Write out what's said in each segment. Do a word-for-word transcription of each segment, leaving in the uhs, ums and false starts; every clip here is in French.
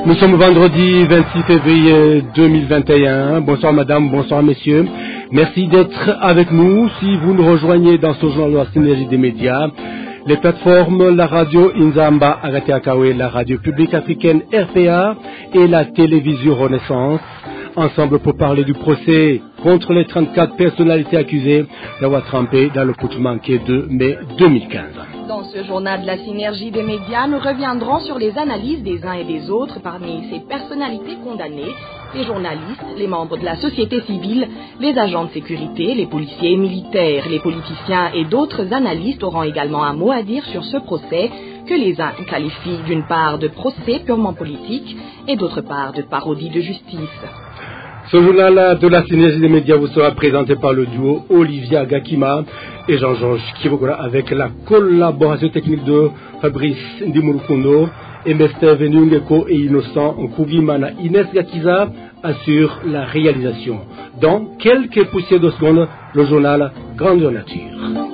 Nous sommes vendredi vingt-six février deux mille vingt et un. Bonsoir madame, bonsoir messieurs. Merci d'être avec nous. Si vous nous rejoignez dans ce journal de la synergie des médias, les plateformes, la radio Inzamba Agateakawe, la radio publique africaine R P A et la télévision Renaissance, ensemble pour parler du procès contre les trente-quatre personnalités accusées d'avoir trempé dans le putsch manqué de mai deux mille quinze. Dans ce journal de la synergie des médias, nous reviendrons sur les analyses des uns et des autres parmi ces personnalités condamnées, les journalistes, les membres de la société civile, les agents de sécurité, les policiers et militaires, les politiciens et d'autres analystes auront également un mot à dire sur ce procès que les uns qualifient d'une part de procès purement politique et d'autre part de parodie de justice. Ce journal de la synergie des médias vous sera présenté par le duo Olivia Gakima et Jean-Georges Kivogola avec la collaboration technique de Fabrice Ndimurukundo et Mester Venungeko et Innocent Nkugimana. Inès Gakiza assure la réalisation. Dans quelques poussières de secondes, le journal Grandeur Nature.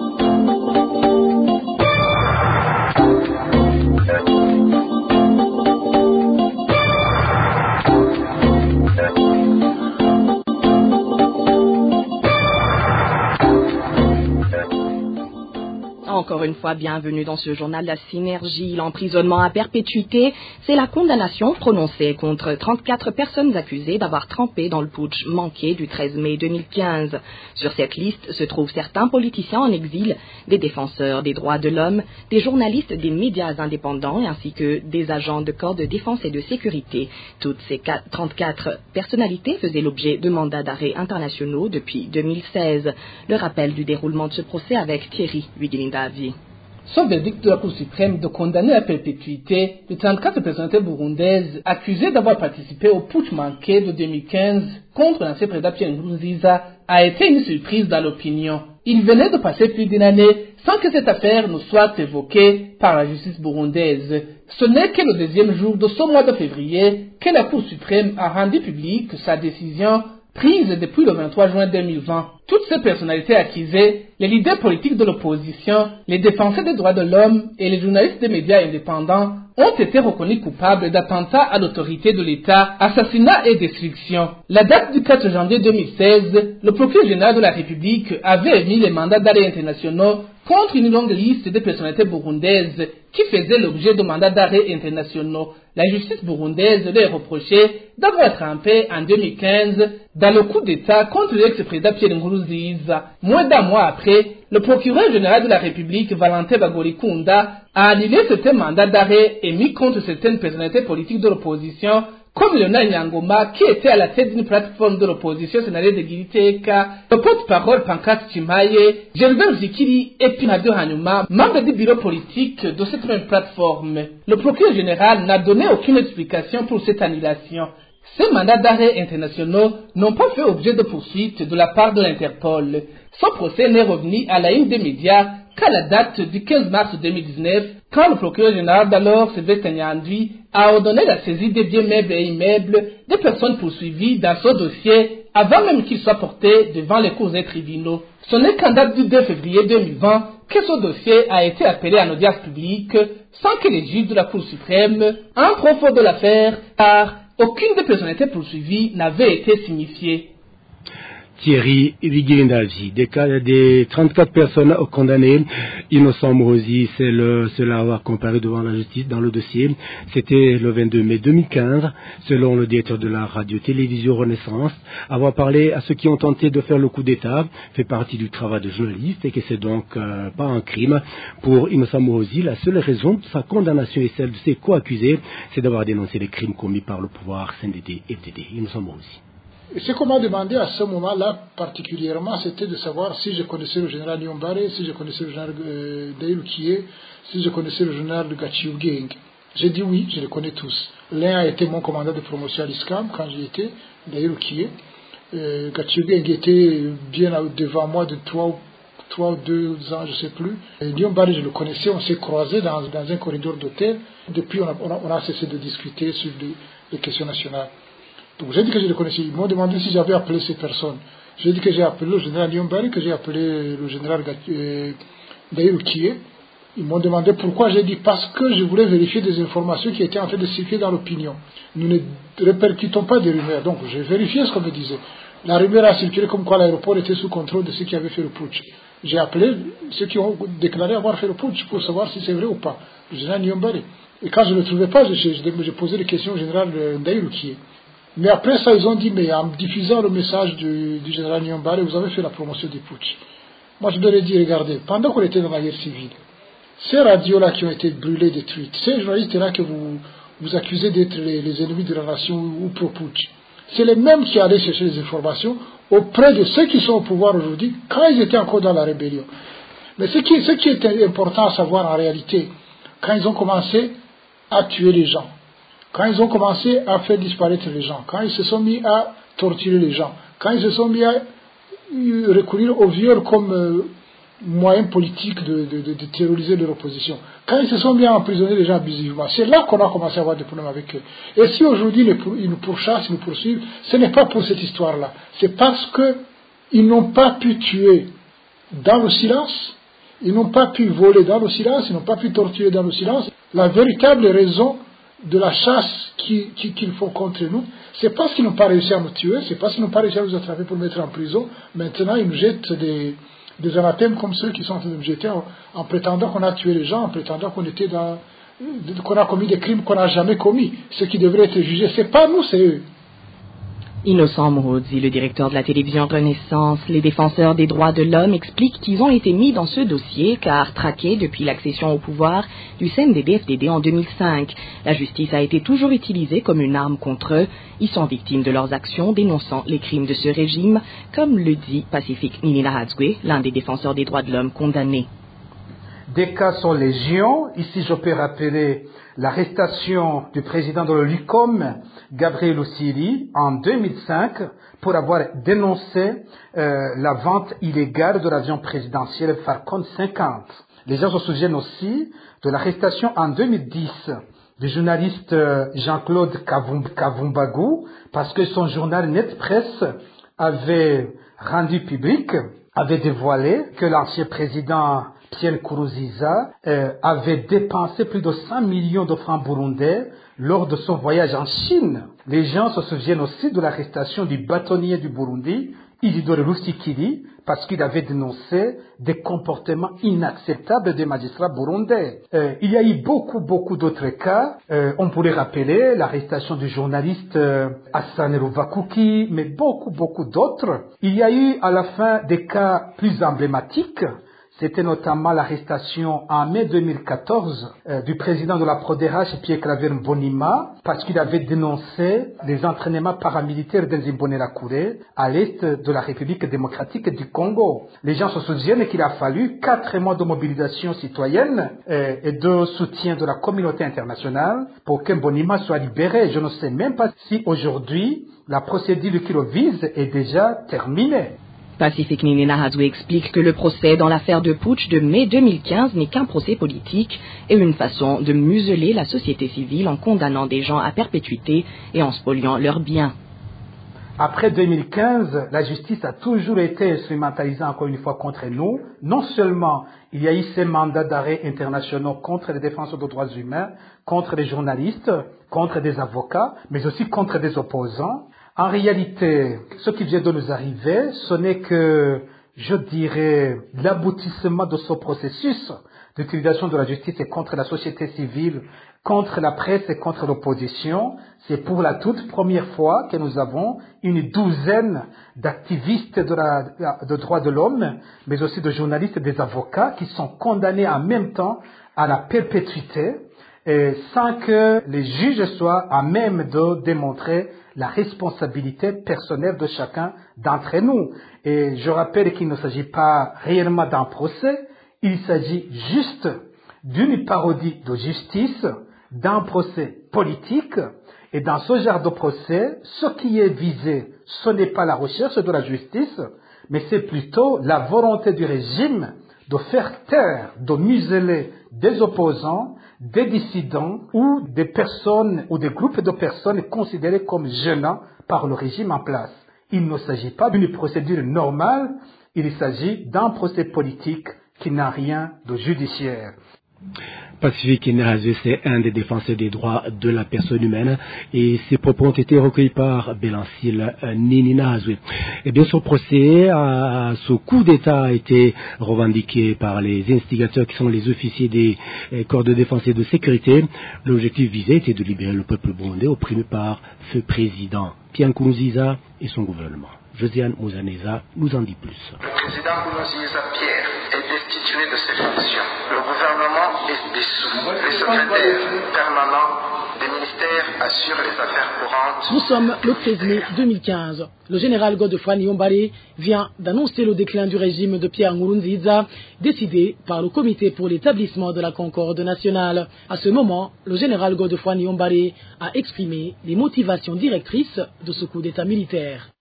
Encore une fois, bienvenue dans ce journal de la synergie. L'emprisonnement à perpétuité, c'est la condamnation prononcée contre trente-quatre personnes accusées d'avoir trempé dans le putsch manqué du treize mai deux mille quinze. Sur cette liste se trouvent certains politiciens en exil, des défenseurs des droits de l'homme, des journalistes des médias indépendants ainsi que des agents de corps de défense et de sécurité. Toutes ces trente-quatre personnalités faisaient l'objet de mandats d'arrêt internationaux depuis deux mille seize. Le rappel du déroulement de ce procès avec Thierry Wigilinda. Son verdict de la Cour suprême de condamner à perpétuité les trente-quatre personnalités burundaises accusées d'avoir participé au putsch manqué de deux mille quinze contre l'ancien président Pierre Nkurunziza a été une surprise dans l'opinion. Il venait de passer plus d'une année sans que cette affaire ne soit évoquée par la justice burundaise. Ce n'est que le deuxième jour de ce mois de février que la Cour suprême a rendu publique sa décision prise depuis le vingt-trois juin deux mille vingt. Toutes ces personnalités accusées, les leaders politiques de l'opposition, les défenseurs des droits de l'homme et les journalistes des médias indépendants ont été reconnus coupables d'attentats à l'autorité de l'État, assassinat et destruction. La date du quatre janvier deux mille seize, le procureur général de la République avait émis les mandats d'arrêt internationaux contre une longue liste de personnalités burundaises qui faisaient l'objet de mandats d'arrêt internationaux. La justice burundaise leur est reprochée d'avoir trempé en deux mille quinze dans le coup d'État contre l'ex-président Pierre Nkurunziza. Moins d'un mois après, le procureur général de la République, Valentin Bagorikunda, a annulé certains mandats d'arrêt émis contre certaines personnalités politiques de l'opposition, comme Leonard Nyangoma, qui était à la tête d'une plateforme de l'opposition sénatée de Giriteka, le porte-parole Pancras Chimaye, Gervais Zikiri et Pinado Hanyuma, membre du bureau politique de cette même plateforme. Le procureur général n'a donné aucune explication pour cette annulation. Ces mandats d'arrêt internationaux n'ont pas fait objet de poursuite de la part de l'Interpol. Son procès n'est revenu à la une des médias qu'à la date du quinze mars deux mille dix-neuf, quand le procureur général d'alors, Sylvestre Nyandwi, a ordonné la saisie des biens meubles et immeubles des personnes poursuivies dans ce dossier avant même qu'il soit porté devant les cours et tribunaux. Ce n'est qu'en date du deux février deux mille vingt que ce dossier a été appelé en audience publique sans que les juges de la Cour suprême en profond de l'affaire, car aucune des personnalités poursuivies n'avait été signifiée. Thierry Wigilindaji, des cas des trente-quatre personnes condamnées, Innocent Morosi, c'est le, cela va comparer devant la justice dans le dossier. C'était le vingt-deux mai deux mille quinze, selon le directeur de la radio-télévision Renaissance. Avoir parlé à ceux qui ont tenté de faire le coup d'État fait partie du travail de journaliste et que c'est donc euh, pas un crime pour Innocent Morosi. La seule raison de sa condamnation et celle de ses co-accusés, c'est d'avoir dénoncé les crimes commis par le pouvoir C N D D F D D. Innocent Morosi. Et ce qu'on m'a demandé à ce moment-là particulièrement, c'était de savoir si je connaissais le général Nyombare, si je connaissais le général euh, Daïlou Kié, si je connaissais le général de Gachiou Geng. J'ai dit oui, je les connais tous. L'un a été mon commandant de promotion à l'I S C A M quand j'y étais, Daïlou Kié. Euh, Gachiou Geng était bien devant moi de trois ou deux ans, je ne sais plus. Nyombare, je le connaissais, on s'est croisés dans, dans un corridor d'hôtel. Depuis, on a, on, a, on a cessé de discuter sur les, les questions nationales. Donc j'ai dit que je les connaissais. Ils m'ont demandé si j'avais appelé ces personnes. J'ai dit que j'ai appelé le général Nyombare, que j'ai appelé le général euh, Daïlou Kié. Ils m'ont demandé pourquoi. J'ai dit parce que je voulais vérifier des informations qui étaient en train de circuler dans l'opinion. Nous ne répercutons pas des rumeurs. Donc j'ai vérifié ce qu'on me disait. La rumeur a circulé comme quoi l'aéroport était sous contrôle de ceux qui avaient fait le putsch. J'ai appelé ceux qui ont déclaré avoir fait le putsch pour savoir si c'est vrai ou pas. Le général Nyombare. Et quand je ne le trouvais pas, j'ai posé des questions au général Ndaï Lukié. Mais après ça, ils ont dit, mais en diffusant le message du, du général Nyombare, vous avez fait la promotion du putsch. Moi, je leur ai dit, regardez, pendant qu'on était dans la guerre civile, ces radios-là qui ont été brûlées, détruites, ces journalistes-là que vous, vous accusez d'être les, les ennemis de la nation ou, ou pro-putsch, c'est les mêmes qui allaient chercher les informations auprès de ceux qui sont au pouvoir aujourd'hui, quand ils étaient encore dans la rébellion. Mais ce qui, ce qui est important à savoir en réalité, quand ils ont commencé à tuer les gens, quand ils ont commencé à faire disparaître les gens, quand ils se sont mis à torturer les gens, quand ils se sont mis à recourir au viol comme euh, moyen politique de, de, de, de terroriser leur opposition, quand ils se sont mis à emprisonner les gens abusivement, c'est là qu'on a commencé à avoir des problèmes avec eux. Et si aujourd'hui ils nous pourchassent, ils nous poursuivent, ce n'est pas pour cette histoire-là, c'est parce qu'ils n'ont pas pu tuer dans le silence, ils n'ont pas pu voler dans le silence, ils n'ont pas pu torturer dans le silence. La véritable raison de la chasse qu'ils qui, qui font contre nous, c'est parce qu'ils n'ont pas réussi à nous tuer, c'est parce qu'ils n'ont pas réussi à nous attraper pour nous mettre en prison. Maintenant, ils nous jettent des, des anathèmes comme ceux qui sont en train de nous jeter en, en prétendant qu'on a tué les gens, en prétendant qu'on était dans, qu'on a commis des crimes qu'on n'a jamais commis. Ceux qui devraient être jugés, c'est pas nous, c'est eux. Innocent Mouroudi, le directeur de la télévision Renaissance, les défenseurs des droits de l'homme expliquent qu'ils ont été mis dans ce dossier car traqués depuis l'accession au pouvoir du C N D D F D D en deux mille cinq. La justice a été toujours utilisée comme une arme contre eux. Ils sont victimes de leurs actions dénonçant les crimes de ce régime, comme le dit Pacifique Nininahatswe, l'un des défenseurs des droits de l'homme condamnés. Des cas sont légion. Ici, je peux rappeler l'arrestation du président de l'Ucom, Gabriel Ossiri, en deux mille cinq, pour avoir dénoncé euh, la vente illégale de l'avion présidentiel Falcon cinquante. Les gens se souviennent aussi de l'arrestation en deux mille dix du journaliste Jean-Claude Kavumbagou, parce que son journal Net Presse avait rendu public, avait dévoilé que l'ancien président Pierre Nkurunziza euh, avait dépensé plus de cent millions de francs burundais lors de son voyage en Chine. Les gens se souviennent aussi de l'arrestation du bâtonnier du Burundi, Isidore Rusikiri, parce qu'il avait dénoncé des comportements inacceptables des magistrats burundais. Euh, il y a eu beaucoup, beaucoup d'autres cas. Euh, on pourrait rappeler l'arrestation du journaliste euh, Hassan Ruvakuki, mais beaucoup, beaucoup d'autres. Il y a eu à la fin des cas plus emblématiques. C'était notamment l'arrestation en mai deux mille quatorze euh, du président de la PRODERACH, Pierre Claver Mbonima, parce qu'il avait dénoncé les entraînements paramilitaires d'Imbonerakure à l'est de la République démocratique du Congo. Les gens se souviennent qu'il a fallu quatre mois de mobilisation citoyenne euh, et de soutien de la communauté internationale pour que Mbonima soit libéré. Je ne sais même pas si aujourd'hui la procédure qui le vise est déjà terminée. Pacifique Nininahatswe explique que le procès dans l'affaire de putsch de mai deux mille quinze n'est qu'un procès politique et une façon de museler la société civile en condamnant des gens à perpétuité et en spoliant leurs biens. Après deux mille quinze, la justice a toujours été instrumentalisée encore une fois contre nous. Non seulement il y a eu ces mandats d'arrêt internationaux contre les défenseurs des droits humains, contre les journalistes, contre des avocats, mais aussi contre des opposants. En réalité, ce qui vient de nous arriver, ce n'est que, je dirais, l'aboutissement de ce processus d'utilisation de la justice et contre la société civile, contre la presse et contre l'opposition. C'est pour la toute première fois que nous avons une douzaine d'activistes de, la, de droits de l'homme, mais aussi de journalistes et des avocats qui sont condamnés en même temps à la perpétuité, et sans que les juges soient à même de démontrer la responsabilité personnelle de chacun d'entre nous. Et je rappelle qu'il ne s'agit pas réellement d'un procès, il s'agit juste d'une parodie de justice, d'un procès politique. Et dans ce genre de procès, ce qui est visé, ce n'est pas la recherche de la justice, mais c'est plutôt la volonté du régime de faire taire, de museler des opposants, des dissidents ou des personnes ou des groupes de personnes considérées comme gênants par le régime en place. Il ne s'agit pas d'une procédure normale, il s'agit d'un procès politique qui n'a rien de judiciaire. Pacifique Nahazwe, c'est un des défenseurs des droits de la personne humaine et ses propos ont été recueillis par Bélancil Nini Nahazwe. Et bien, son procès à ce coup d'État a été revendiqué par les instigateurs qui sont les officiers des corps de défense et de sécurité. L'objectif visé était de libérer le peuple burundais opprimé par ce président Pierre Nkurunziza et son gouvernement. Josiane Mouzaneza nous en dit plus. Le président Nkurunziza Pierre est destitué de ses fonctions. Le gouvernement est dissous. Les secrétaires permanents des ministères assurent les affaires courantes. Nous sommes le treize mai deux mille quinze. Le général Godefroid Niyombare vient d'annoncer le déclin du régime de Pierre Nkurunziza, décidé par le comité pour l'établissement de la concorde nationale. À ce moment, le général Godefroid Niyombare a exprimé les motivations directrices de ce coup d'État militaire.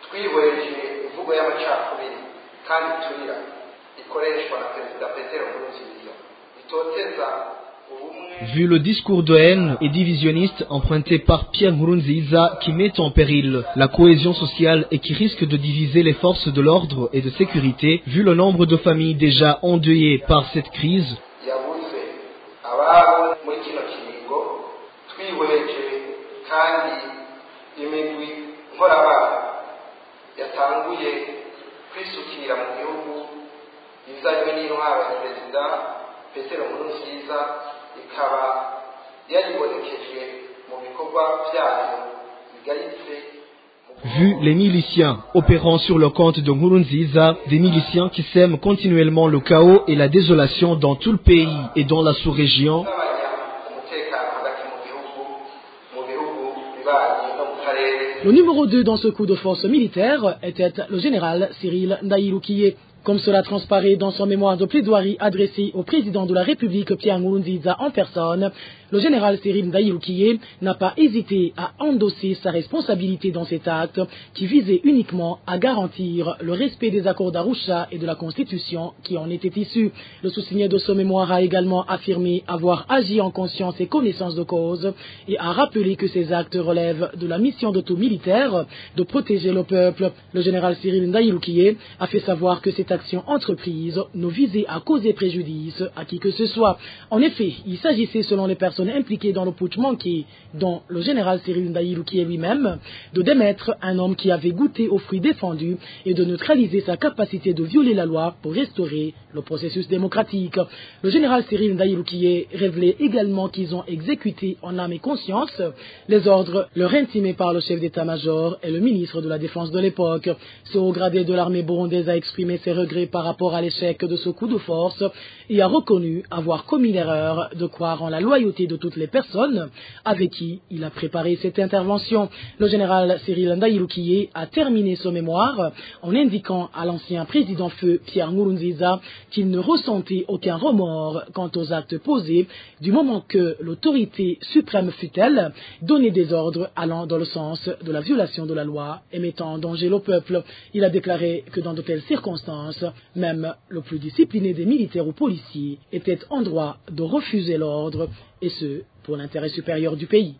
Vu le discours de haine et divisionniste emprunté par Pierre Nkurunziza qui met en péril la cohésion sociale et qui risque de diviser les forces de l'ordre et de sécurité, vu le nombre de familles déjà endeuillées par cette crise, vu les miliciens opérant sur le compte de Nkurunziza, des miliciens qui sèment continuellement le chaos et la désolation dans tout le pays et dans la sous-région, le numéro deux dans ce coup de force militaire était le général Cyril Ndayirukiye. Comme cela transparaît dans son mémoire de plaidoirie adressé au président de la République Pierre Nkurunziza en personne, le général Cyril Ndayirukiye n'a pas hésité à endosser sa responsabilité dans cet acte qui visait uniquement à garantir le respect des accords d'Arusha et de la Constitution qui en étaient issus. Le sous-signé de ce mémoire a également affirmé avoir agi en conscience et connaissance de cause et a rappelé que ces actes relèvent de la mission de tout militaire de protéger le peuple. Le général Cyril Ndayirukiye a fait savoir que cette action entreprise ne visait à causer préjudice à qui que ce soit. En effet, il s'agissait selon les personnes impliquées dans le putsch manqué, dont le général Cyril Ndayirukiye lui-même, de démettre un homme qui avait goûté aux fruits défendus et de neutraliser sa capacité de violer la loi pour restaurer le processus démocratique. Le général Cyril Ndayirukiye révélait également qu'ils ont exécuté en âme et conscience les ordres leur intimés par le chef d'état-major et le ministre de la Défense de l'époque. Ce haut gradé de l'armée burundaise a exprimé ses regrets par rapport à l'échec de ce coup de force et a reconnu avoir commis l'erreur de croire en la loyauté de toutes les personnes avec qui il a préparé cette intervention. Le général Cyril Ndayirukiye a terminé son mémoire en indiquant à l'ancien président feu Pierre Nkurunziza qu'il ne ressentait aucun remords quant aux actes posés du moment que l'autorité suprême fut-elle donnait des ordres allant dans le sens de la violation de la loi et mettant en danger le peuple. Il a déclaré que dans de telles circonstances, même le plus discipliné des militaires ou policiers était en droit de refuser l'ordre, et ce, pour l'intérêt supérieur du pays.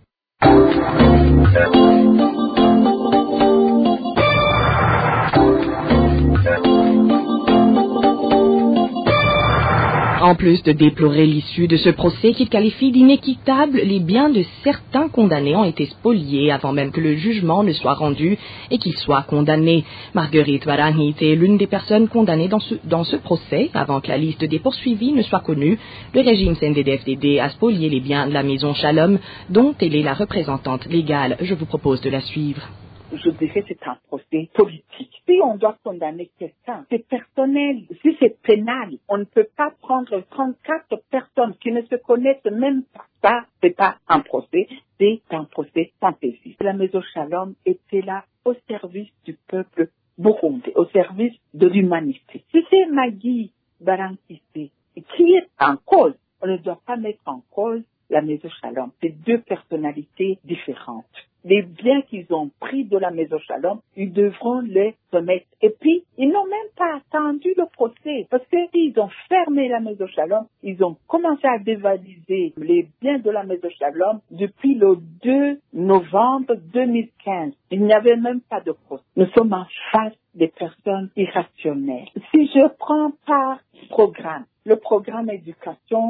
En plus de déplorer l'issue de ce procès qu'il qualifie d'inéquitable, les biens de certains condamnés ont été spoliés avant même que le jugement ne soit rendu et qu'ils soient condamnés. Marguerite Baranghi était l'une des personnes condamnées dans ce, dans ce procès avant que la liste des poursuivis ne soit connue. Le régime C N D D F D D a spolié les biens de la maison Shalom, dont elle est la représentante légale. Je vous propose de la suivre. Je dirais que c'est un procès politique. Si on doit condamner quelqu'un, c'est personnel. Si c'est pénal, on ne peut pas prendre trente-quatre personnes qui ne se connaissent même pas. Ça, c'est pas un procès, c'est un procès fantaisiste. La maison Shalom était là au service du peuple burundais, au service de l'humanité. Si c'est Magui Baranghi qui est en cause, on ne doit pas mettre en cause la maison Shalom. C'est deux personnalités différentes. Les biens qu'ils ont pris de la maison Shalom, ils devront les remettre. Et puis, ils n'ont même pas attendu le procès. Parce qu'ils ont fermé la maison Shalom, ils ont commencé à dévaliser les biens de la maison Shalom depuis le deux novembre deux mille quinze. Il n'y avait même pas de procès. Nous sommes en face des personnes irrationnelles. Si je prends par programme, le programme éducation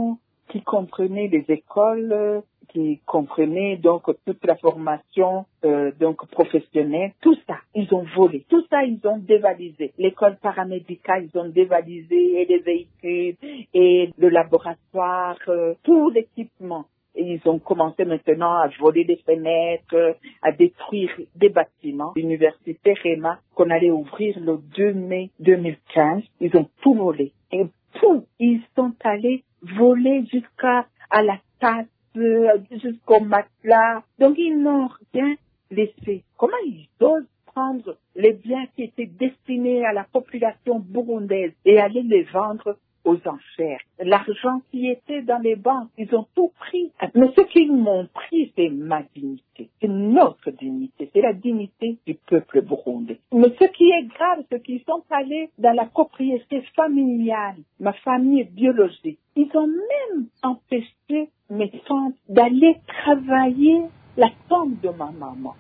qui comprenait les écoles, euh, qui comprenait donc toute la formation euh, donc professionnelle, tout ça, ils ont volé, tout ça, ils ont dévalisé. L'école paramédicale, ils ont dévalisé, et les véhicules, et le laboratoire, euh, tout l'équipement. Et ils ont commencé maintenant à voler les fenêtres, à détruire des bâtiments. L'université Rema, qu'on allait ouvrir le deux mai deux mille quinze, ils ont tout volé. Et tout, ils sont allés voler jusqu'à à la tasse, jusqu'au matelas. Donc ils n'ont rien laissé. Comment ils osent prendre les biens qui étaient destinés à la population burundaise et aller les vendre aux enchères? L'argent qui était dans les banques, ils ont tout pris. Mais ce qu'ils m'ont pris, c'est ma dignité. C'est notre dignité. C'est la dignité du peuple burundais. Mais ce qui est grave, c'est qu'ils sont allés dans la propriété familiale, ma famille biologique. Ils ont même empêché mes tantes d'aller travailler la tombe de ma maman.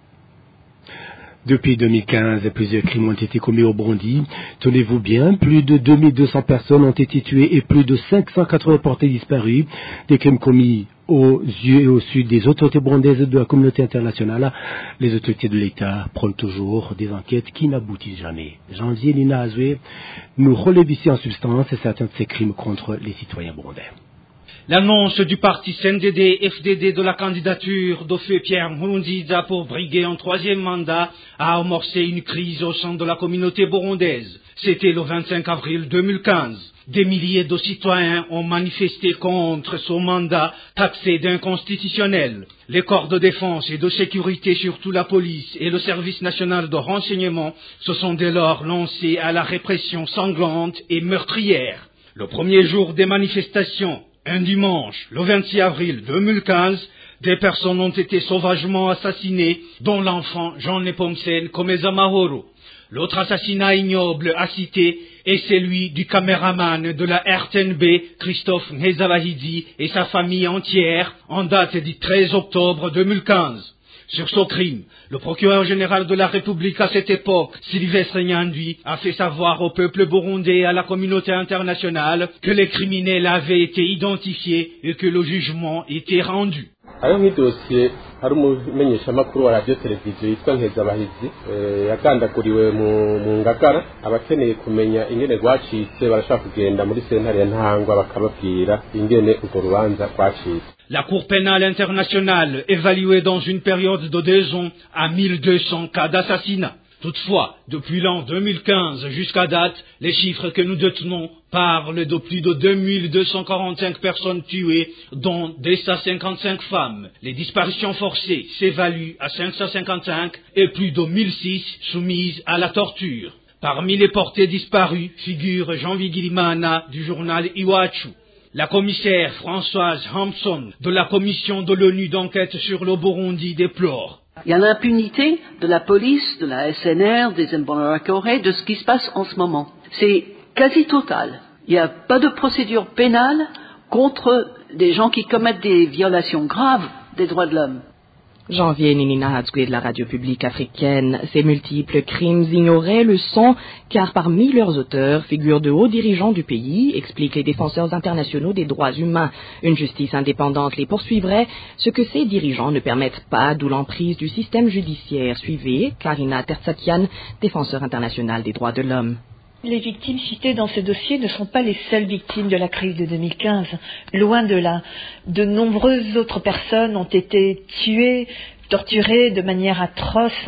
Depuis deux mille quinze, plusieurs crimes ont été commis au Burundi. Tenez-vous bien, plus de deux mille deux cents personnes ont été tuées et plus de cinq cent quatre-vingts portés disparus. Des crimes commis aux yeux et au sud des autorités burundaises de la communauté internationale. Les autorités de l'État prennent toujours des enquêtes qui n'aboutissent jamais. Janvier Nina Azoué nous relève ici en substance certains de ces crimes contre les citoyens burundais. L'annonce du parti C N D D F D D de la candidature de feu Pierre Nkurunziza pour briguer un troisième mandat a amorcé une crise au sein de la communauté burundaise. C'était le vingt-cinq avril deux mille quinze. Des milliers de citoyens ont manifesté contre ce mandat taxé d'inconstitutionnel. Les corps de défense et de sécurité, surtout la police et le service national de renseignement, se sont dès lors lancés à la répression sanglante et meurtrière. Le premier jour des manifestations, un dimanche, le vingt-six avril deux mille quinze, des personnes ont été sauvagement assassinées, dont l'enfant Jean Nepomucene Komeza Mahoro. L'autre assassinat ignoble à citer est celui du caméraman de la R T N B, Christophe Ngezabahidi, et sa famille entière, en date du treize octobre deux mille quinze. Sur ce crime, le procureur général de la République à cette époque, Sylvestre Nyandwi, a fait savoir au peuple burundais et à la communauté internationale que les criminels avaient été identifiés et que le jugement était rendu. hariho nk'idosiye hari umumenyeshamakuru wa radiyo televiziyo yitwa Nkezabahizi yakandaguriwe mu Ngagara. Abakeneye kumenya ingene rwacitse barashaka kugenda muri sentare ya Ntahangwa bakababwira ingene urwo rubanza rwacitse. La Cour pénale internationale évaluait dans une période de deux ans à mille deux cents cas d'assassinat. Toutefois, depuis l'an deux mille quinze jusqu'à date, les chiffres que nous détenons parlent de plus de deux mille deux cent quarante-cinq personnes tuées, dont deux cent cinquante-cinq femmes. Les disparitions forcées s'évaluent à cinq cent cinquante-cinq et plus de mille six soumises à la torture. Parmi les portés disparus figure Jean Vigilimana du journal Iwachu. La commissaire Françoise Hampson de la commission de l'ONU d'enquête sur le Burundi déplore. Il y a l'impunité de la police, de la S N R, des Imbonerakure, de ce qui se passe en ce moment. C'est quasi total. Il n'y a pas de procédure pénale contre des gens qui commettent des violations graves des droits de l'homme. Janvier Nina Hatzoué de la radio publique africaine. Ces multiples crimes ignoraient le son, car parmi leurs auteurs figurent de hauts dirigeants du pays, expliquent les défenseurs internationaux des droits humains. Une justice indépendante les poursuivrait, ce que ces dirigeants ne permettent pas, d'où l'emprise du système judiciaire. Suivez Karina Tertsakian, défenseur international des droits de l'homme. Les victimes citées dans ce dossier ne sont pas les seules victimes de la crise de deux mille quinze. Loin de là. De nombreuses autres personnes ont été tuées, torturées de manière atroce,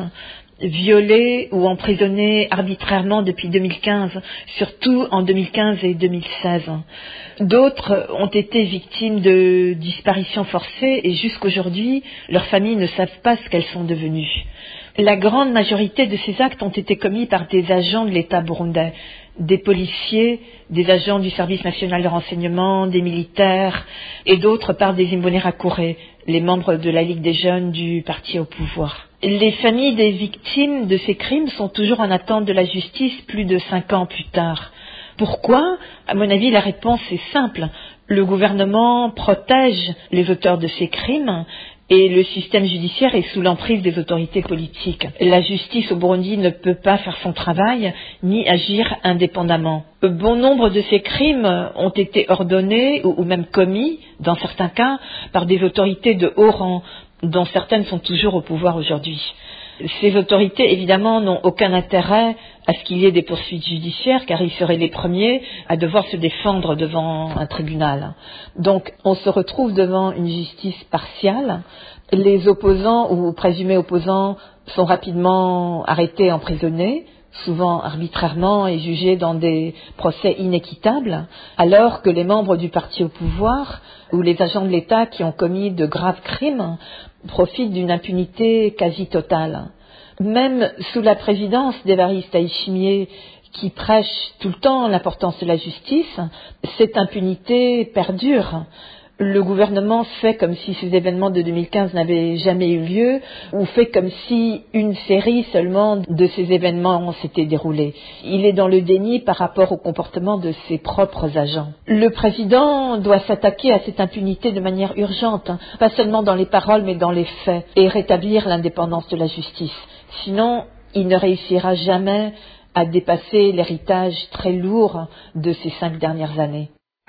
violées ou emprisonnées arbitrairement depuis deux mille quinze, surtout en deux mille quinze et deux mille seize. D'autres ont été victimes de disparitions forcées et jusqu'aujourd'hui, leurs familles ne savent pas ce qu'elles sont devenues. La grande majorité de ces actes ont été commis par des agents de l'État burundais, des policiers, des agents du service national de renseignement, des militaires, et d'autres par des Imbonerakure, les membres de la Ligue des jeunes du parti au pouvoir. Les familles des victimes de ces crimes sont toujours en attente de la justice plus de cinq ans plus tard. Pourquoi ? À mon avis, la réponse est simple. Le gouvernement protège les auteurs de ces crimes et le système judiciaire est sous l'emprise des autorités politiques. La justice au Burundi ne peut pas faire son travail ni agir indépendamment. Bon nombre de ces crimes ont été ordonnés ou, ou même commis, dans certains cas, par des autorités de haut rang, dont certaines sont toujours au pouvoir aujourd'hui. Ces autorités, évidemment, n'ont aucun intérêt à ce qu'il y ait des poursuites judiciaires, car ils seraient les premiers à devoir se défendre devant un tribunal. Donc, on se retrouve devant une justice partiale. Les opposants ou présumés opposants sont rapidement arrêtés, emprisonnés, souvent arbitrairement et jugés dans des procès inéquitables, alors que les membres du parti au pouvoir ou les agents de l'État qui ont commis de graves crimes profitent d'une impunité quasi totale. Même sous la présidence d'Évariste Ndayishimiye, qui prêche tout le temps l'importance de la justice, cette impunité perdure. Le gouvernement fait comme si ces événements de deux mille quinze n'avaient jamais eu lieu, ou fait comme si une série seulement de ces événements s'était déroulée. Il est dans le déni par rapport au comportement de ses propres agents. Le président doit s'attaquer à cette impunité de manière urgente, hein, pas seulement dans les paroles mais dans les faits, et rétablir l'indépendance de la justice. Sinon, il ne réussira jamais à dépasser l'héritage très lourd de ces cinq dernières années.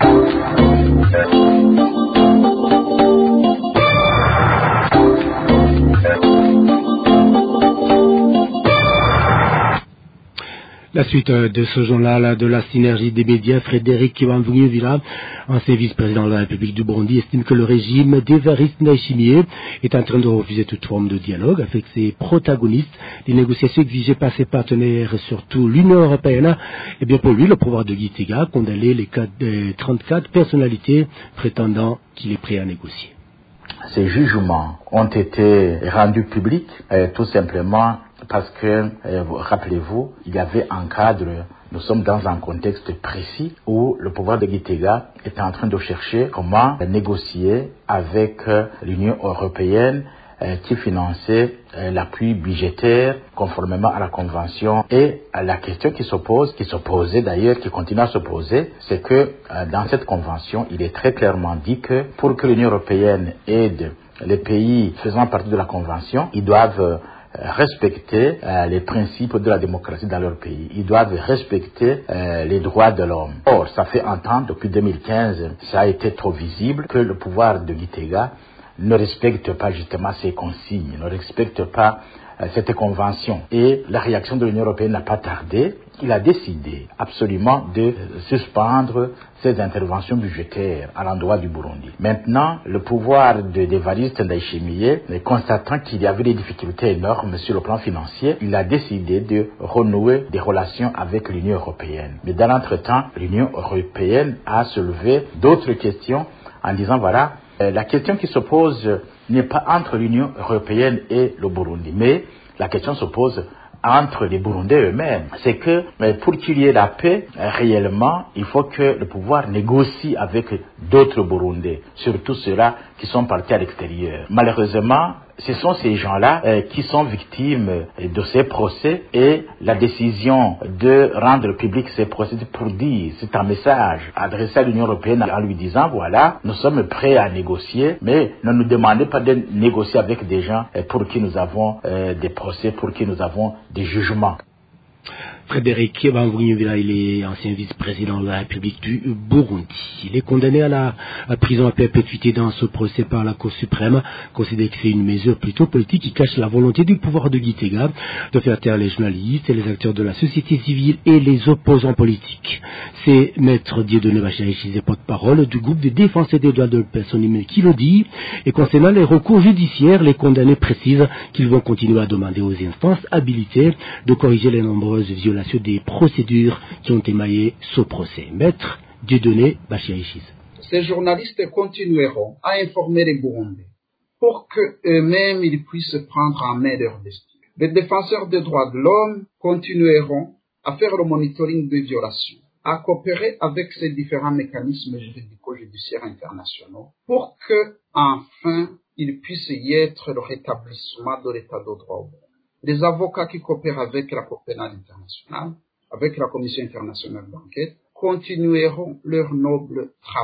La suite de ce journal de la synergie des médias, Frédéric Kibamvunyu-Vila, ancien vice-président de la République du Burundi, estime que le régime d'Évariste Ndayishimiye est en train de refuser toute forme de dialogue avec ses protagonistes. Les négociations exigées par ses partenaires, surtout l'Union européenne, et bien pour lui, le pouvoir de Gitega a condamné les trente-quatre personnalités prétendant qu'il est prêt à négocier. Ces jugements ont été rendus publics, euh, tout simplement parce que, euh, rappelez-vous, il y avait un cadre, nous sommes dans un contexte précis où le pouvoir de Gitega est en train de chercher comment négocier avec euh, l'Union européenne euh, qui finançait euh, l'appui budgétaire conformément à la Convention. Et euh, la question qui se pose, qui se posait d'ailleurs, qui continue à se poser, c'est que euh, dans cette Convention, il est très clairement dit que pour que l'Union européenne aide les pays faisant partie de la Convention, ils doivent euh, respecter euh, les principes de la démocratie dans leur pays. Ils doivent respecter euh, les droits de l'homme. Or, ça fait un temps, depuis deux mille quinze, ça a été trop visible que le pouvoir de Gitega ne respecte pas justement ces consignes, ne respecte pas euh, cette convention. Et la réaction de l'Union européenne n'a pas tardé. Il a décidé absolument de euh, suspendre ses interventions budgétaires à l'endroit du Burundi. Maintenant, le pouvoir de d'Évariste Ndayishimiye, constatant qu'il y avait des difficultés énormes sur le plan financier, il a décidé de renouer des relations avec l'Union européenne. Mais dans l'entretemps, l'Union européenne a soulevé d'autres questions en disant, voilà, euh, la question qui se pose n'est pas entre l'Union européenne et le Burundi, mais la question se pose entre les Burundais eux-mêmes. C'est que mais pour qu'il y ait la paix, réellement, il faut que le pouvoir négocie avec d'autres Burundais, surtout ceux-là qui sont partis à l'extérieur. Malheureusement, ce sont ces gens-là euh, qui sont victimes euh, de ces procès, et la décision de rendre public ces procès pour dire, c'est un message adressé à l'Union européenne en lui disant, voilà, nous sommes prêts à négocier, mais ne nous demandez pas de négocier avec des gens euh, pour qui nous avons euh, des procès, pour qui nous avons des jugements. Frédéric Kibamvunyu-Vila, il est ancien vice-président de la République du Burundi. Il est condamné à la à prison à perpétuité dans ce procès par la Cour suprême, considéré que c'est une mesure plutôt politique qui cache la volonté du pouvoir de Gitega de faire taire les journalistes et les acteurs de la société civile et les opposants politiques. C'est Maître Dieudonné Bachir-Ishizé, porte-parole du groupe des défenseurs des droits de la personne humaine, qui le dit. Et concernant les recours judiciaires, les condamnés précisent qu'ils vont continuer à demander aux instances habilitées de corriger les nombreuses violations des procédures qui ont émaillé ce procès. Maître Dieudonné Bachir-Ishizé. Ces journalistes continueront à informer les Burundais pour qu'eux-mêmes ils puissent prendre en main leur destin. Les défenseurs des droits de l'homme continueront à faire le monitoring des violations, à coopérer avec ces différents mécanismes juridico-judiciaires internationaux pour que, enfin, il puisse y être le rétablissement de l'état de droit au Burundi. Les avocats qui coopèrent avec la Cour pénale internationale, avec la Commission internationale d'enquête, continueront leur noble travail.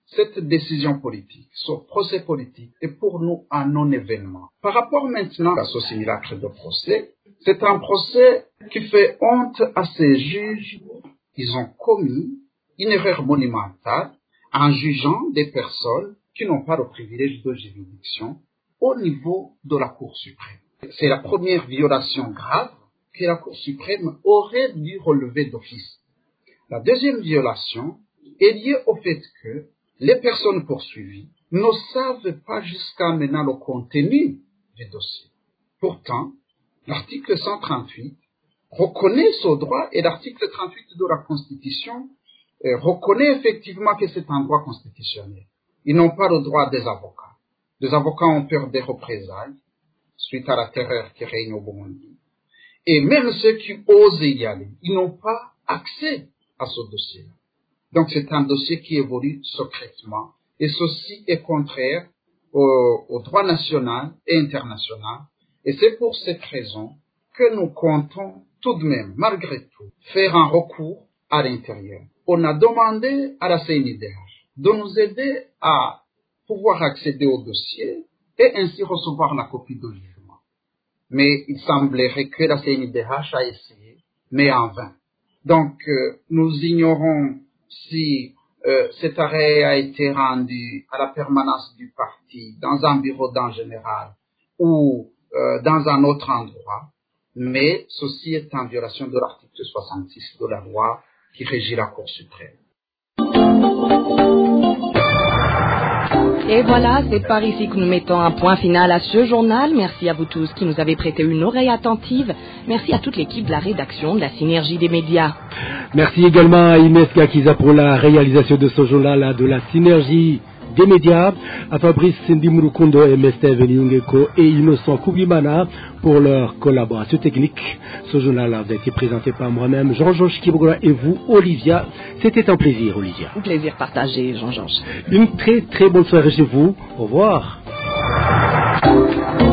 cette décision politique, ce procès politique est pour nous un non-événement. Par rapport maintenant à ce simulacre de procès, c'est un procès qui fait honte à ces juges. Ils ont commis une erreur monumentale en jugeant des personnes qui n'ont pas le privilège de juridiction au niveau de la Cour suprême. C'est la première violation grave que la Cour suprême aurait dû relever d'office. La deuxième violation est liée au fait que les personnes poursuivies ne savent pas jusqu'à maintenant le contenu du dossier. Pourtant, l'article cent trente-huit reconnaît ce droit et l'article trente-huit de la Constitution euh, reconnaît effectivement que c'est un droit constitutionnel. Ils n'ont pas le droit des avocats. Les avocats ont peur des représailles suite à la terreur qui règne au Burundi. Et même ceux qui osent y aller, ils n'ont pas accès à ce dossier. Donc c'est un dossier qui évolue secrètement et ceci est contraire au, au droit national et international. Et c'est pour cette raison que nous comptons tout de même, malgré tout, faire un recours à l'intérieur. On a demandé à la C N I D H de nous aider à pouvoir accéder au dossier et ainsi recevoir la copie de jugement. Mais il semblerait que la C N I D H a essayé, mais en vain. Donc, euh, nous ignorons si euh, cet arrêt a été rendu à la permanence du parti, dans un bureau d'en général ou euh, dans un autre endroit, mais ceci est en violation de l'article soixante-six de la loi qui régit la Cour suprême. Et voilà, c'est par ici que nous mettons un point final à ce journal. Merci à vous tous qui nous avez prêté une oreille attentive. Merci à toute l'équipe de la rédaction de la Synergie des médias. Merci également à Inès Gakiza pour la réalisation de ce journal de la Synergie des médias, à Fabrice Ndimurukundo et Mesteve Nyungeko et Innocent Koubimana pour leur collaboration technique. Ce journal a été présenté par moi-même, Jean-Georges Kibogola, et vous, Olivia. C'était un plaisir, Olivia. Un plaisir partagé, Jean-Georges. Une très très bonne soirée chez vous. Au revoir.